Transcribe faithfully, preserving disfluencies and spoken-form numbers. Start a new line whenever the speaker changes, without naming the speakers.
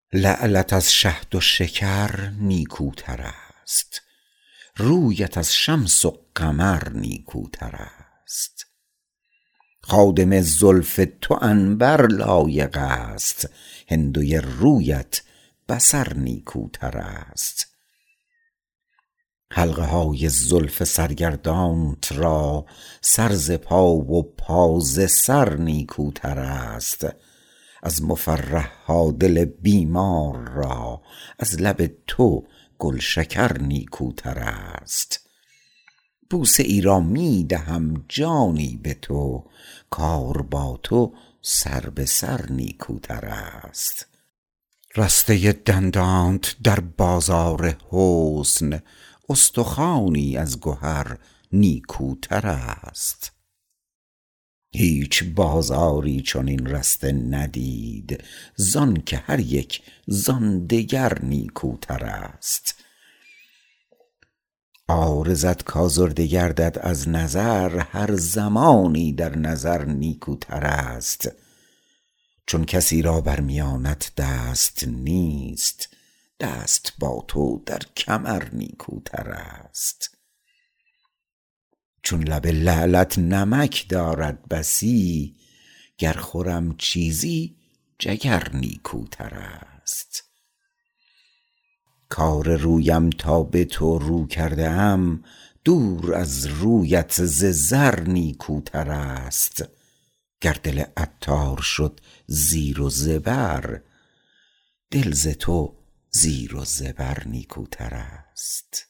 لعلت از شهد و شکر نیکوتر است، رویت از شمس و قمر نیکوتر است. خادم زلف تو عنبر لایق است، هندوی رویت بصر نیکوتر است. حلقه های زلف سرگردانت را سر ز پا و پا ز سر نیکوتر است. از مفرح ها دل بیمار را از لب تو گلشکر نیکوتر است. بوسه ای را می دهم جانی به تو، کار با تو سر به سر نیکوتر است. رسته دندانت در بازار حسن، استخوانی از گهر نیکوتر است. هیچ بازاری چنین رسته ندید، زان که هر یک زان دگر نیکوتر است. عارضت کآزرده گردد از نظر، هر زمانی در نظر نیکوتر است. چون کسی را بر میانت دست نیست، دست با تو در کمر نیکوتر است. چون لب لعلت نمک دارد بسی، گر خورم چیزی جگر نیکوتر است. کار رویم تا به تو رو کرده ام، دور از رویت ز زر نیکوتر است. گر دل عطار شد زیر و زبر، دل ز تو زیر و زبر نیکوتر است.